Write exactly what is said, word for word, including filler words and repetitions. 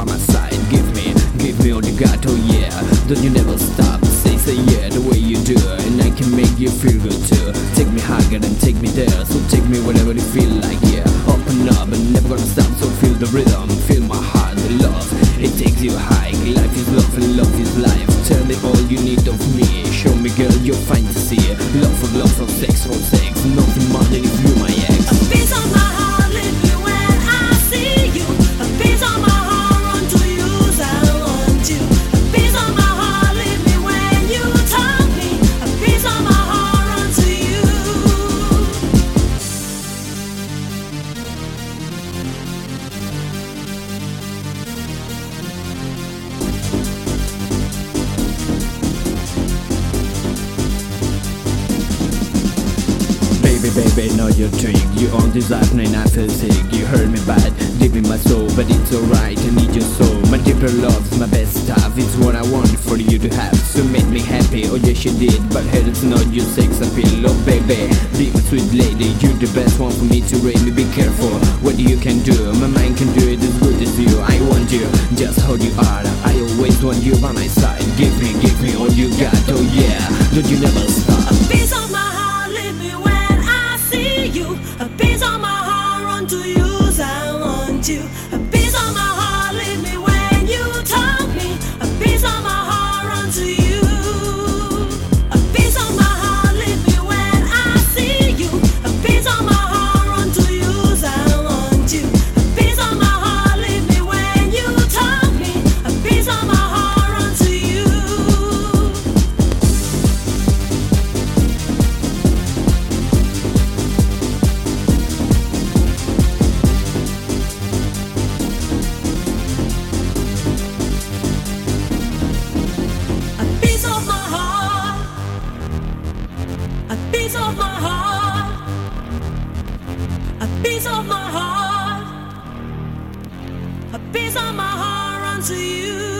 by my side. Give me, give me all you got, oh yeah. Don't you never stop, say, say yeah, the way you do. And I can make you feel good too. Take me higher and take me there. So take me whenever you feel like, yeah. Open up and never gonna stop, so feel the rhythm. Feel my heart, the love, it takes you high. Life is love and love is life. Tell me all you need of me. Show me girl your fantasy. Love for love, for sex for sex. Nothing more than if you my ex. A piece of my heart leave me when I see you. A piece of my heart run to you, I want you. A piece of my heart leave me when you talk me. A piece of my heart run to you. Baby, baby, know your trick. You own this life and I feel sick. You hurt me bad, deep in my soul, but it's alright, I need your soul. My deeper love's my best stuff. It's what I want for you to have. So make me happy, oh yes you did. But here it's not your sex appeal. Oh baby, be my sweet lady. You're the best one for me to rate me. Be careful what you can do. My mind can do it as good as you. I want you, just how you are. I always want you by my side. Give me, give me all you got, oh yeah. Don't you never stop. A piece of my heart leave me when I see you. A piece of my heart run to you, I want you. A piece of my heart leave me when you talk me. A piece of my heart run to you. A piece of my heart leave me when I see you. A piece of my heart run to you, I want you. A piece of my heart leave me when you talk me. A piece of my heart run to you. A piece of my heart, a piece of my heart, a piece of my heart, a piece of my heart runs to you.